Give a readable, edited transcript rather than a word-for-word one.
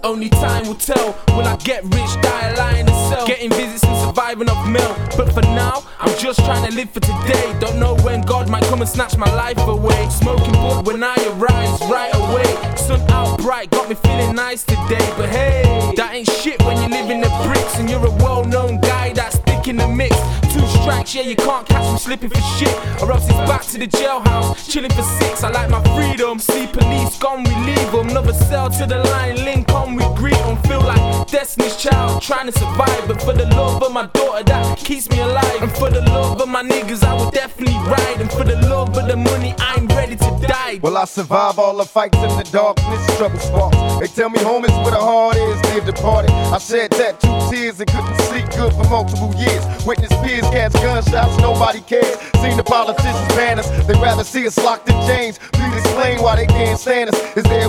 Only time will tell. Will I get rich, die, lie in a cell? Getting visits and surviving off mail. But for now, I'm just trying to live for today. Don't know when God might come and snatch my life away. Smoking bud when I arise right away. Sun out bright, got me feeling nice today. But hey, that ain't shit when you live in the bricks and you're a well-known guy that's thick in the mix. 2 strikes, yeah, you can't catch me slipping for shit. Or else it's back to the jailhouse, chilling for 6. I like my freedom. See police gone, we leave them. Another cell to the line, link on, we greet them. Feel like Destiny's Child, trying to survive. But for the love of my daughter that keeps me alive, and for the love of my niggas, I will definitely ride. And for the love of the money, I'm ready to die. Well, I survive all the fights in the darkness, struggle sparks. They tell me home is where the heart is, they departed. I shed tattooed tears and couldn't sleep good for multiple years. Witness peers catch gunshots, nobody cares. Seen the politicians ban us, they'd rather see us locked in chains. Please explain why they can't stand us. Is there a